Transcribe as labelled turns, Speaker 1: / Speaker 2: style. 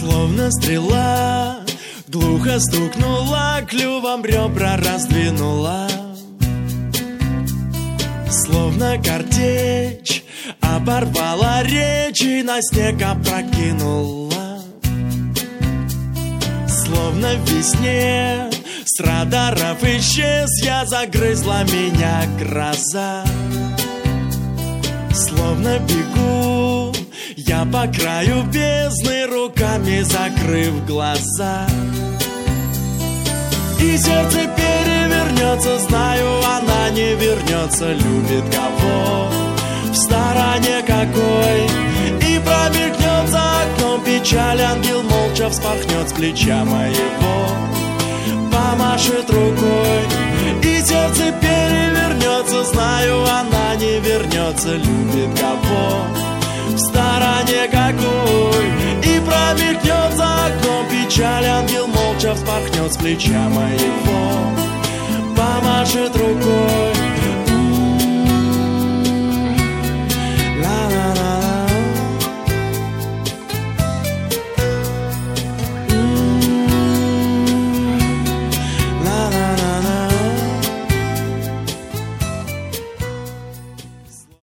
Speaker 1: Словно стрела глухо стукнула, клювом ребра раздвинула. Словно картечь оборвала речь и на снег опрокинула. Словно в весне с радаров исчез я, загрызла меня гроза. Словно бегу я по краю бездны, руками закрыв глаза. И сердце перевернется, знаю, она не вернется. Любит кого в стороне какой. И промелькнет за окном печаль, ангел молча вспорхнет с плеча моего, помашет рукой. И сердце перевернется, знаю, она не вернется. Любит кого в стороне какой. И промелькнет за окном печаль, ангел молча вспорхнет с плеча моего, помашет рукой.